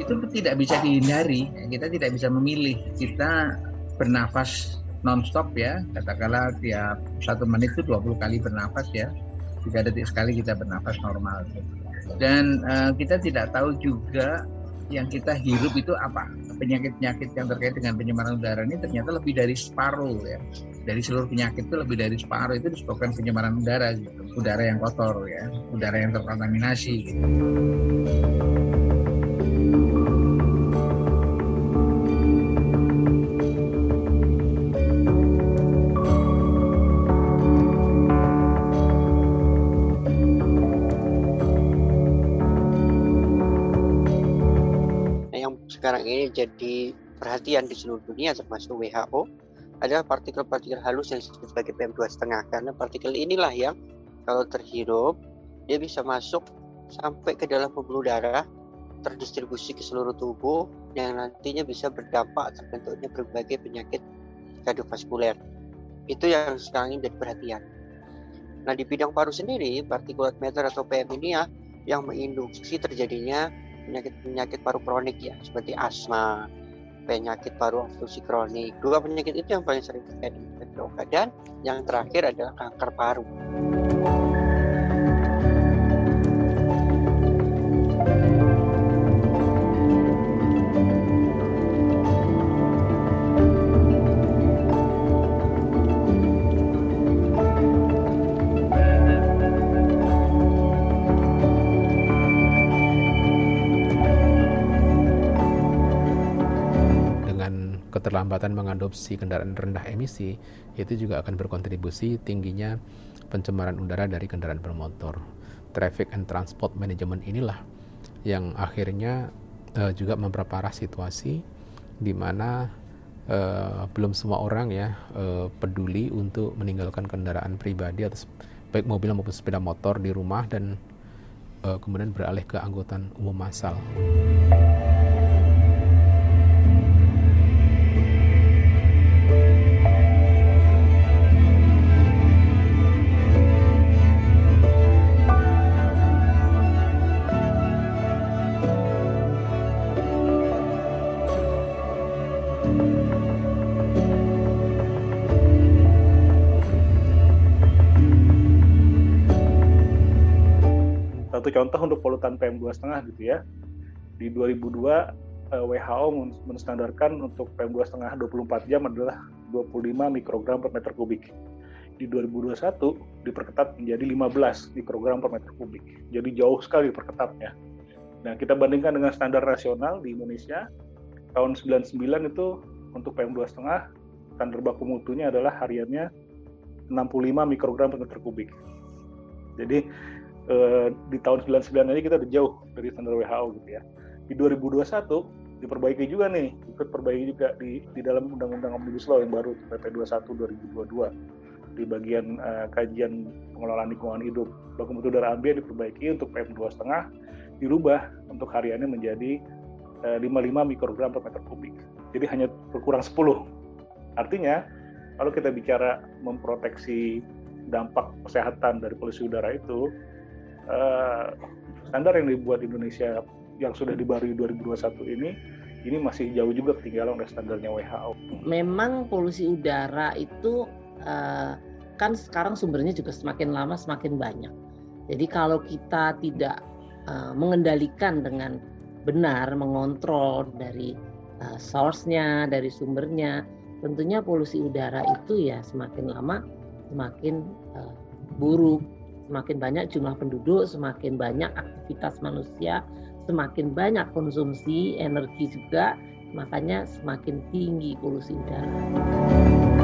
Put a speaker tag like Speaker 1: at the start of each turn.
Speaker 1: itu tidak bisa dihindari. Kita tidak bisa memilih. Kita bernafas non-stop ya, katakanlah tiap 1 menit itu 20 kali bernafas ya, 3 detik sekali kita bernafas normal. Dan kita tidak tahu juga yang kita hirup itu apa. Penyakit-penyakit yang terkait dengan pencemaran udara ini ternyata lebih dari separuh ya. Dari seluruh penyakit itu lebih dari separuh itu disebabkan pencemaran udara gitu. Udara yang kotor ya, udara yang terkontaminasi gitu.
Speaker 2: Sekarang ini jadi perhatian di seluruh dunia termasuk WHO adalah partikel-partikel halus yang disebut sebagai PM2,5, karena partikel inilah yang kalau terhirup dia bisa masuk sampai ke dalam pembuluh darah, terdistribusi ke seluruh tubuh yang nantinya bisa berdampak terbentuknya berbagai penyakit kardiovaskuler. Itu yang sekarang ini jadi perhatian. Nah, di bidang paru sendiri, particulate matter atau PM ini ya yang menginduksi terjadinya penyakit paru kronik ya, seperti asma, penyakit paru obstruksi kronik. 2 penyakit itu yang paling sering terjadi di obat, dan yang terakhir adalah kanker paru.
Speaker 3: Keterlambatan mengadopsi kendaraan rendah emisi itu juga akan berkontribusi tingginya pencemaran udara dari kendaraan bermotor. Traffic and Transport Management inilah yang akhirnya juga memperparah situasi di mana belum semua orang ya peduli untuk meninggalkan kendaraan pribadi atau baik mobil maupun sepeda motor di rumah dan kemudian beralih ke angkutan umum massal.
Speaker 4: Satu contoh untuk polutan PM2,5 gitu ya. Di 2002 WHO menstandarkan untuk PM2,5 24 jam adalah 25 mikrogram per meter kubik. Di 2021 diperketat menjadi 15 mikrogram per meter kubik. Jadi jauh sekali diperketatnya. Nah, kita bandingkan dengan standar nasional di Indonesia tahun 99 itu untuk PM2,5 standar baku mutunya adalah hariannya 65 mikrogram per meter kubik. Jadi di tahun 99 aja kita udah jauh dari standar WHO gitu ya. Di 2021 diperbaiki juga nih, ikut perbaiki juga di dalam Undang-Undang Omnibus Law yang baru PP 21 2022 di bagian kajian pengelolaan lingkungan hidup. Baku mutu udara ambien diperbaiki untuk PM2,5 dirubah untuk hariannya menjadi 55 mikrogram per meter kubik. Jadi hanya berkurang 10. Artinya kalau kita bicara memproteksi dampak kesehatan dari polusi udara itu, standar yang dibuat Indonesia yang sudah dibarui 2021 ini masih jauh juga ketinggalan oleh standarnya WHO.
Speaker 5: Memang polusi udara itu kan sekarang sumbernya juga semakin lama semakin banyak. Jadi kalau kita tidak mengendalikan dengan benar, mengontrol dari source-nya, dari sumbernya, tentunya polusi udara itu ya semakin lama semakin buruk. Semakin banyak jumlah penduduk, semakin banyak aktivitas manusia, semakin banyak konsumsi energi juga, makanya semakin tinggi polusi udara.